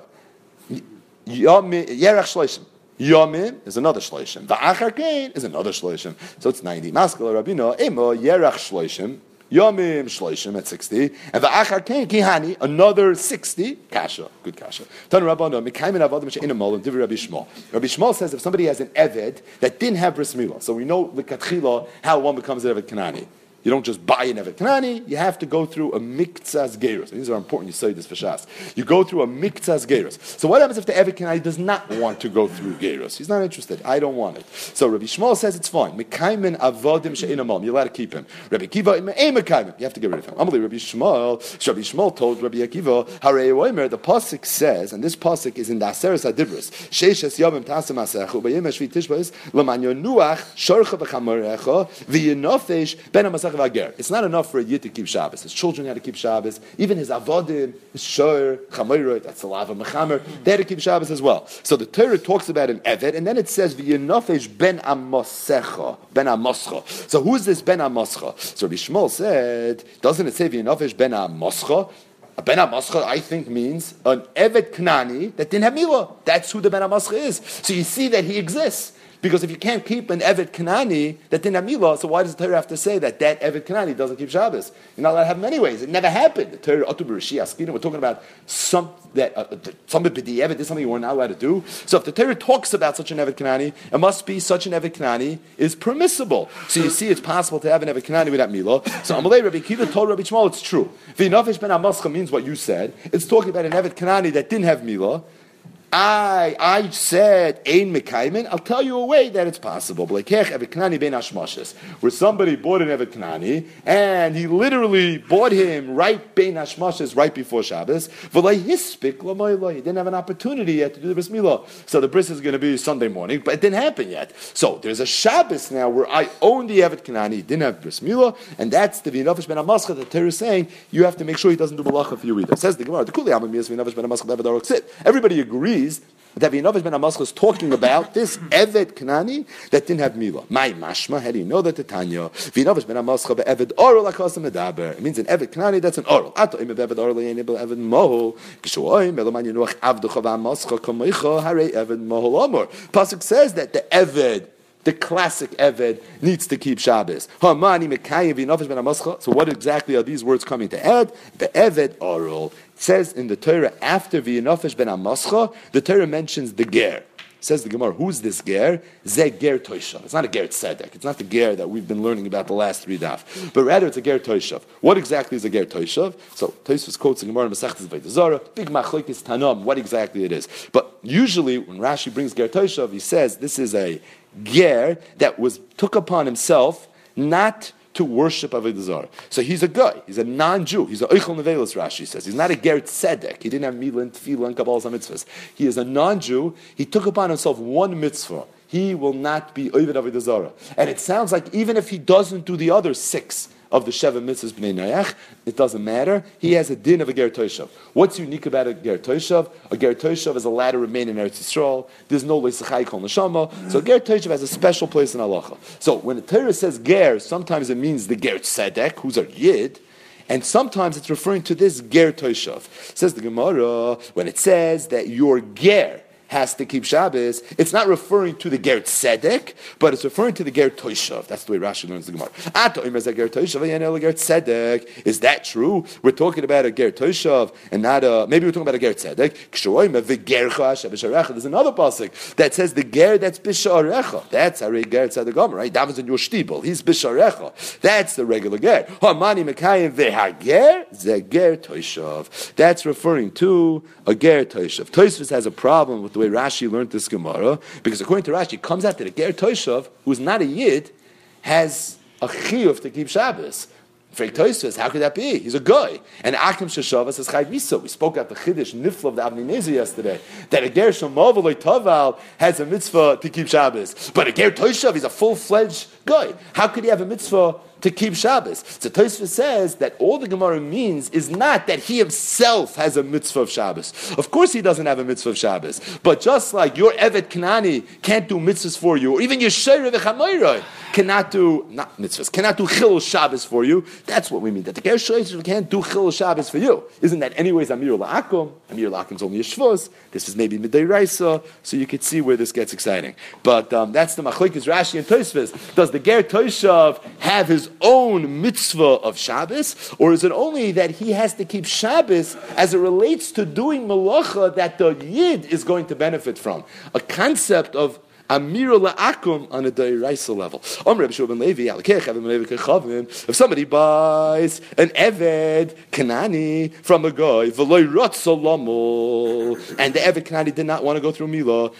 Yerach Shleishim. Yomim is another shleishim. Va'achar kein is another shleishim. So it's ninety. Maskal Rabino emo yerach shleishim. Yomim shleishim at sixty. And va'achar kein kihani another sixty. Kasha, good kasha. Tan Rabbanon mikaymin avodim she'inam molim divrei Rabbi Shmuel. Rabbi Shmuel says if somebody has an eved that didn't have bris milah, so we know l'katchila how one becomes an eved kanani. You don't just buy an Evet Kanani, you have to go through a Miktzas Gerus. These are important, you say this for Shas. You go through a Miktzas Gerus. So what happens if the Evet Kanani does not want to go through Gerus? He's not interested. I don't want it. So Rabbi Shmuel says it's fine. Mekaymen avodim she'inamam. You're allowed to keep him. Rabbi Akiva, mekaymen. You have to get rid of him. Amalei Rabbi Shmuel, Rabbi Shmuel told Rabbi Akiva, Harei Oimer, the Pasuk says, and this Pasuk is in the Aseres HaDibros, Sheishes Yomim Tasem Asechu, Bayim Shvi Tishbais, L'man Yonuach, Shorcha V'chamorecha, V'yinofesh, Ben HaMasach. It's not enough for a yid to keep Shabbos. His children had to keep Shabbos. Even his avodim, his shor, chamoirot, that's salava mechamer, they had to keep Shabbos as well. So the Torah talks about an evet, and then it says v'yenofesh ben amosecha, ben amoscha. So who is this ben amoscha? So Rabbi Shmuel said, doesn't it say v'yenofesh ben amoscha? A ben amoscha, I think, means an evet knani that didn't have milah. That's who the ben amoscha is. So you see that he exists. Because if you can't keep an Evet Kanani that didn't have milah, so why does the Torah have to say that that Evet Kanani doesn't keep Shabbos? You're not allowed to have him anyways. It never happened. The Torah, Atu B'Rishi Askina, we're talking about some that uh, some b'di'evet is something we're not allowed to do. So if the Torah talks about such an Evet Kanani, it must be such an Evet Kanani is permissible. So you see, it's possible to have an Evet Kanani without milah. So Amalei Rabbi Akiva told Rabbi Shmuel it's true. V'inafesh ben amascha means what you said. It's talking about an Evet Kanani that didn't have milah. I I said ein mekaymen. I'll tell you a way that it's possible. Where somebody bought an Evet Kanani and he literally bought him right bein hashmashes right before Shabbos. He didn't have an opportunity yet to do the bris milah. So the bris is going to be Sunday morning, but it didn't happen yet. So there's a Shabbos now where I own the Evet Kanani, didn't have bris milah, and that's the v'nafesh ben amascha. The Torah is saying you have to make sure he doesn't do malacha for you either. It says the Gemara, everybody agrees that V'yinofesh ben Amascha is talking about this Evet Kanani that didn't have milah. My mashma, how do you know that the Tanya? V'yinofesh ben Amascha be'eved oral akasam medaber. It means an Evet Kanani that's an oral. Ato im be'eved oral yenibel eved moho. Kishoim beloman yenuach avducha v'amascha kamoicha harei eved moho amor. Pasuk says that the Evet, the classic Eved, needs to keep Shabbos. So what exactly are these words coming to add? The Eved oral. It says in the Torah, after V'yinofesh ben Amascha, the Torah mentions the Ger. Says the Gemara, who's this Ger? Ze Ger Toishav. It's not a Ger Tzedek. It's not the Ger that we've been learning about the last three daf. But rather it's a Ger Toishav. What exactly is a Ger Toishav? So Tosfos quotes the Gemara in Masechtas Vayda Zara, big machlokes Tanam, what exactly it is. But usually when Rashi brings Ger Toishav, he says this is a Ger that was took upon himself not to worship Avodah Zarah. So he's a guy. He's a non-Jew. He's a Eichel Nevelis, Rashi says. He's not a Ger Tzedek. He didn't have Milah and Tefillah and Kabbalah mitzvahs. He is a non-Jew. He took upon himself one mitzvah. He will not be Oived Avodah Zarah. And it sounds like even if he doesn't do the other six of the Sheva Mitzvahs B'nai Noach, it doesn't matter. He has a din of a Ger Toshav. What's unique about a Ger Toshav? A Ger Toshav is allowed to remain in Eretz Yisrael. There's no Leisachai Kol Neshama. So a Ger Toshav has a special place in Halacha. So when the Torah says Ger, sometimes it means the Ger Tzedek, who's a Yid, and sometimes it's referring to this Ger Toshav. Says the Gemara, when it says that your Ger has to keep Shabbos, it's not referring to the Ger Tzedek, but it's referring to the Ger Toshav. That's the way Rashi learns the Gemara. Is that true? We're talking about a Ger Toshav and not a, maybe we're talking about a Ger Tzedek. There's another pasuk that says the Ger that's Bisharecha. That's a Ger Tzedek Gomer, right? That was in your shtibel. He's Bisharecha. That's the regular Ger. Hamani Mekayim Vehager Zeger Toshav. That's referring to a Ger Toshav. Tosfos has a problem with the way Rashi learned this Gemara, because according to Rashi, it comes out that a Ger Toshav, who's not a Yid, has a chiyuv to keep Shabbos. Frank Tosfos, how could that be? He's a guy. And Akim Sheshavas is Chayv Misa. We spoke at the Chiddush Nifla of the Avnei Nezer yesterday, that a Ger Shemav Taval has a mitzvah to keep Shabbos. But a Ger Toshav, he's a full-fledged guy. How could he have a mitzvah to keep Shabbos? So Tosfos says that all the Gemara means is not that he himself has a mitzvah of Shabbos. Of course he doesn't have a mitzvah of Shabbos. But just like your Evet Kanani can't do mitzvahs for you, or even your Sheireh V'Chamoiroi cannot do, not mitzvahs, cannot do Chilul Shabbos for you, that's what we mean. That the Ger Shloishiv can't do Chilul Shabbos for you. Isn't that anyways Amir La'akum? Amir La'akum's only a Shvus. This is maybe Midday Raisa, so you could see where this gets exciting. But um, that's the Machlokes Rashi and Tosfos. Does the Ger Toshav have his own mitzvah of Shabbos, or is it only that he has to keep Shabbos as it relates to doing malacha that the Yid is going to benefit from? A concept of Amir La'akum on a Dairaisa level. If somebody buys an Eved Kanani from a guy, and the Eved Kanani did not want to go through Milah,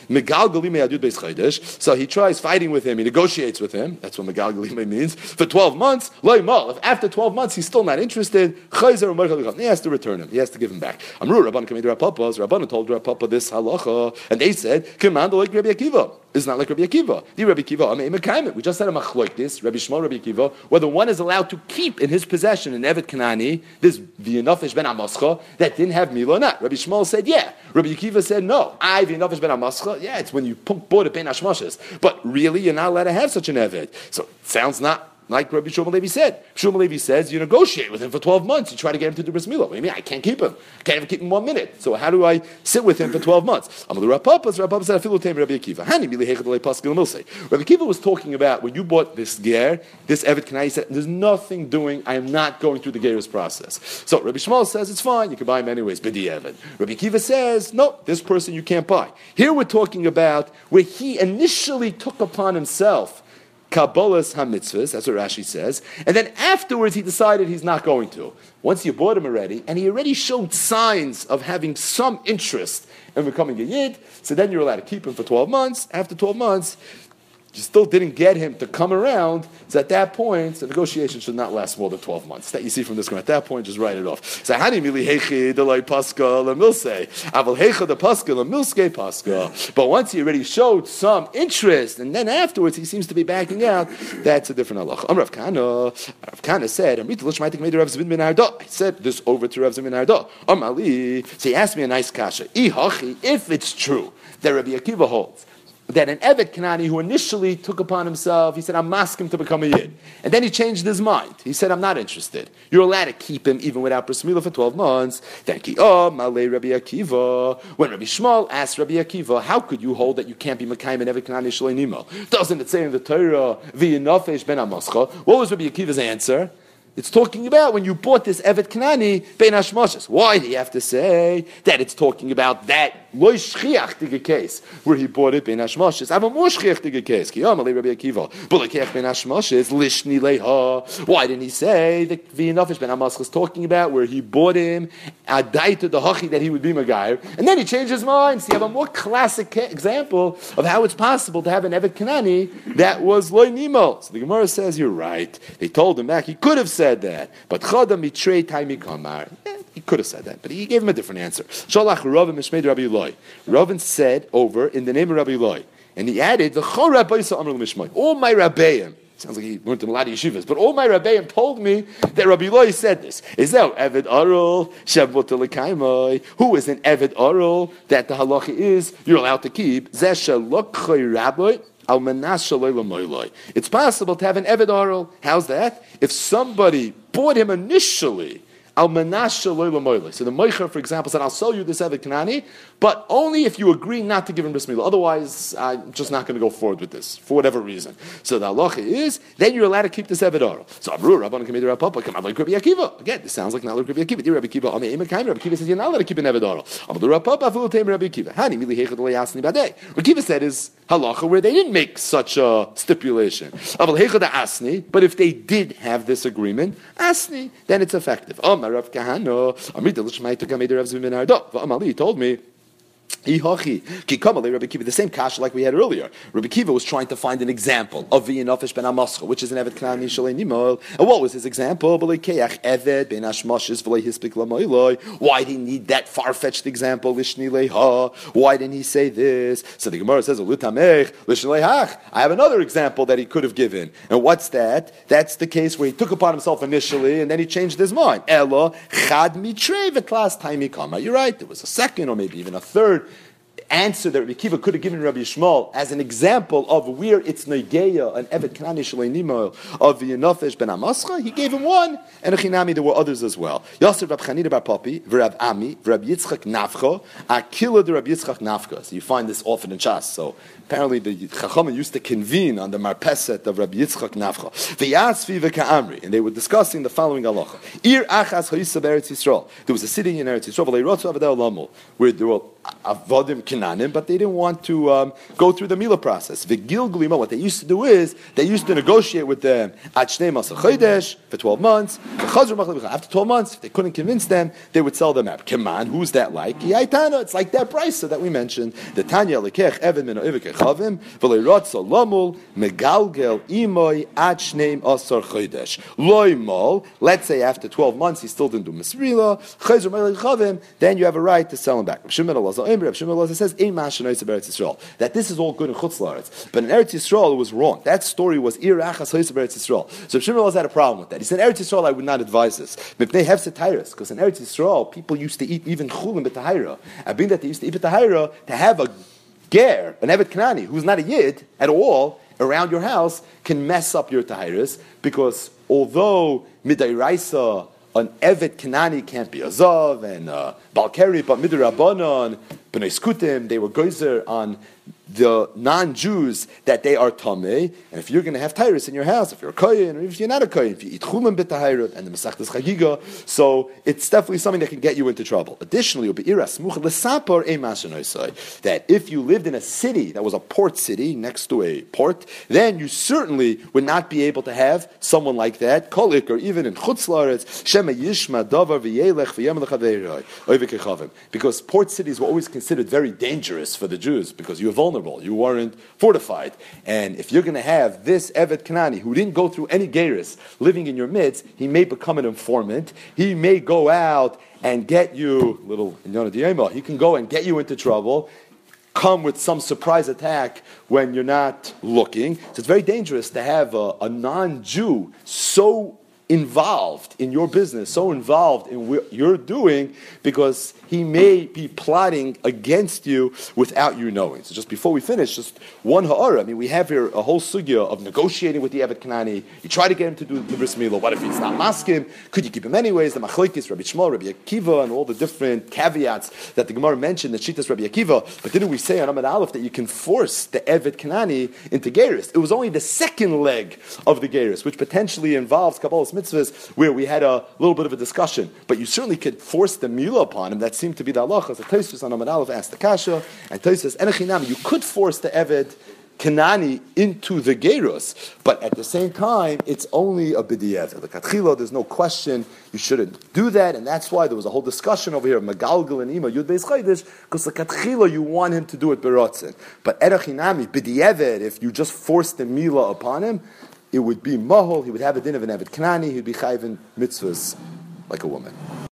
so he tries fighting with him, he negotiates with him, that's what Megal Galime means, for twelve months, if after twelve months he's still not interested, he has to return him, he has to give him back. Amru Rabban came to Rabban told Rabban this halacha, and they said, command like Rabbi Akiva. It's not like Rabbi Akiva. The Rabbi Akiva, we just said a machlokes, Rabbi Shmuel, Rabbi Akiva, whether one is allowed to keep in his possession an Evet Kanani, this V'yanafish ben Amascha, that didn't have Milah or not. Rabbi Shmuel said, yeah. Rabbi Akiva said, no. I, V'yanafish ben Amascha, yeah, it's when you bought it ben Hashmashas. But really, you're not allowed to have such an Evet. So it sounds not like Rabbi Shmuel Levi said. Shmuel Levi says you negotiate with him for twelve months. You try to get him to do bris milah. What do you mean? I can't keep him. I can't even keep him one minute. So how do I sit with him for twelve months? Amalu Rav Papa, Rav Papa said, "Afilu teim Rabbi Akiva." Hani mili hechad alei paskil milsei. Rabbi Akiva was talking about when you bought this ger, this evet kanai. He said, "There's nothing doing. I am not going through the ger's process." So Rabbi Shmuel says it's fine. You can buy him anyways. B'di evet. Rabbi Akiva says, "No, this person you can't buy." Here we're talking about where he initially took upon himself Kabbalah's HaMitzvahs, that's what Rashi says, and then afterwards he decided he's not going to. Once you bought him already, and he already showed signs of having some interest in becoming a Yid, so then you're allowed to keep him for twelve months. After twelve months, you still didn't get him to come around, so at that point, the negotiation should not last more than twelve months. That you see from this one. At that point, just write it off. So, hani mili hechi delay paska lemilse, aval hecha de paska lemilske paska. But once he already showed some interest, and then afterwards he seems to be backing out, that's a different halacha. Am Rav Kana, Rav Kana said, I said this over to Rav Zim ben Arda. Am Ali, so he asked me a nice kasha. If it's true that Rabbi Akiva holds that an Evet Kanani who initially took upon himself, he said, I'm asking him to become a Yid. And then he changed his mind. He said, I'm not interested. You're allowed to keep him even without bris milah for twelve months. Then ki oh, malei Rabbi Akiva. When Rabbi Shmuel asked Rabbi Akiva, how could you hold that you can't be Mekayim and Evet Kanani Shalei Nimo? Doesn't it say in the Torah, V'yinafesh ben Amascha? What was Rabbi Akiva's answer? It's talking about when you bought this Evet Kanani ben Hashmashas. Why do you have to say that it's talking about that loy shchiach case where he bought it ben Hashmashas? I have a more shchiach case. Ki amalei Rabbi Akiva. Bulakech ben Hashmashas lishni leha. Why didn't he say that v'yinafish ben Hashmashas is talking about where he bought him a daita the hachi that he would be Magayer, and then he changed his mind? So you have a more classic example of how it's possible to have an Evet Kanani that was loy nimo. So the Gemara says you're right. They told him back he could have said said that, but Chada mitrei taimi kamar. He could have said that, but he gave him a different answer. Shalach Ravin mishmeid Rabbi Eloi. Ravin said over in the name of Rabbi Eloi, and he added the Chol Rabbeisa Amar Mishmai. All my Rabbeim. Sounds like he learned in a lot of yeshivas, but all my Rabbeim told me that Rabbi Eloi said this. Is that Eved Arul Shavot Lekaimai? Who is an Eved Arul that the halacha is you're allowed to keep? Zesha Lokhay Rabbi. It's possible to have an Eved Arul. How's that? If somebody bought him initially Al manasha loy lamoyle. So the Meicher, for example, said, I'll sell you this Evet Kanani, but only if you agree not to give him bris milah. Otherwise, I'm just not going to go forward with this, for whatever reason. So the halacha is, then you're allowed to keep this Evet Oro. So Amru, Rabban Kamei Rav Papa, come out like Rabbi Akiva. Again, this sounds like not like Rabbi Akiva. Dear Rabbi Akiva, Amei Emek Kaim, Rabbi Akiva says, you're not allowed to keep an Evet Oro. Amru Rav Papa, Afilu Teim Rabbi Akiva. Hani, Mili Heichad Lo Yasni Badei. Rabbi Akiva said is halacha where they didn't make such a stipulation. Aval Heichad Asni, but if they did have this agreement, Asni, then it's effective. Amar Rav Kahano, he told me, the same kasha like we had earlier. Rabbi Kiva was trying to find an example of v'yinafish ben amascha, which is an evet kanani shalei nimol. And what was his example? Why did he need that far-fetched example? Why didn't he say this? So the Gemara says, I have another example that he could have given. And what's that? That's the case where he took upon himself initially and then he changed his mind. Elo chad mitrei v'klas taimi kama. You're right. There was a second or maybe even a third answer that Rabbi Kiva could have given Rabbi Yishmael as an example of where it's Negeya, an Evet Kanani Shalei Nimol of the Yenofesh ben Amascha. He gave him one, and a Chinami, there were others as well. Yosef Rab Chanina bar Papi, V'Rav Ami, V'Rab Yitzchak Nafcha, Akila de Rab Yitzchak Nafcha. So you find this often in Shas. So apparently the Chachama used to convene on the Marpeset of Rabbi Yitzchak Nafcha. V'Yasvi v'Ka'amri, and they were discussing the following halacha. Ir Achas Ha'isa Eretz Yisrael. There was a city in Eretz Yisrael, V'Leirotzu Avadei Olamol, where there were Avodim Kinanim, but they didn't want to um, go through the Mila process. V'Gilgulima, what they used to do is, they used to negotiate with them at Shnei Masa Chodesh for twelve months. After twelve months, if they couldn't convince them, they would sell them out. Keman, who's that like? Yaitana, it's like that price that we mentioned. The Tanya Lekech Evan Min Oivik Echavim, V'Leirotzo Lomul, Megalgel Imoy at Shnei Asar Chodesh. Loimol, let's say after twelve months, he still didn't do Misrila, Chayzer Melech Chavim, then you have a right to sell him back. Rav Shimon Elazar says that this is all good in Chutz La'aretz, but in Eretz Yisrael it was wrong. That story was Ir Achas Ha'isa Eretz Yisrael. So Rav Shimon Elazar had a problem with that. He said Eretz Yisrael I would not advise this. Mipnei Hefset Tairis, because in Eretz Yisrael people used to eat even Chulim b'Tahira. And being that they used to eat b'Tahira, to have a ger, an Evet Kanani, who's not a Yid at all, around your house can mess up your Tahiris, because although Midairaisa an Evet Kanani can't be a Zav and uh, Balkari, but Midrabanan, B'nai Skutim, they were geyser on the non-Jews that they are Tameh, and if you're going to have Tyrus in your house, if you're a Kohen, or if you're not a Kohen, if you eat Chulim b'Tahirut, and the Masechtas Chagiga, so it's definitely something that can get you into trouble. Additionally, that if you lived in a city that was a port city, next to a port, then you certainly would not be able to have someone like that, Kolik, or even in Chutz La'aretz, Shema Yishma Davar v'Yelech v'Yem l'Chaveiroi, Oivik Echavim, because port cities were always considered very dangerous for the Jews, because you were vulnerable. You weren't fortified. And if you're going to have this Evet Kanani, who didn't go through any Geiris, living in your midst, he may become an informant. He may go out and get you, little Inyana Diema, he can go and get you into trouble, come with some surprise attack when you're not looking. So it's very dangerous to have a, a non-Jew so involved in your business, so involved in what you're doing, because he may be plotting against you without you knowing. So just before we finish, just one ha'ara. I mean, we have here a whole sugya of negotiating with the Evet Kanani. You try to get him to do the bris milah. What if he's not maskim? Could you keep him anyways? The machlokes, Rabbi Shmuel, Rabbi Akiva, and all the different caveats that the Gemara mentioned, the Shitas Rabbi Akiva. But didn't we say on Amud Aleph that you can force the Evet Kanani into Geiris? It was only the second leg of the Geiris, which potentially involves Kabbalah's mitzvahs, where we had a little bit of a discussion. But you certainly could force the milah upon him. That seemed to be the halacha. So Tosfos on Amud Aleph asked the kasha, and Tosfos enechinami, you could force the Evet Kanani into the Geiros, but at the same time, it's only a b'diavad. The katchila, there's no question you shouldn't do that, and that's why there was a whole discussion over here of Megalgal and Ima Yud Beis Chodesh, because the katchila you want him to do it b'rotzen. But enechinami b'diavad, if you just force the milah upon him, it would be mahol. He would have a din of an Evet Kanani. He'd be chayv in mitzvahs like a woman.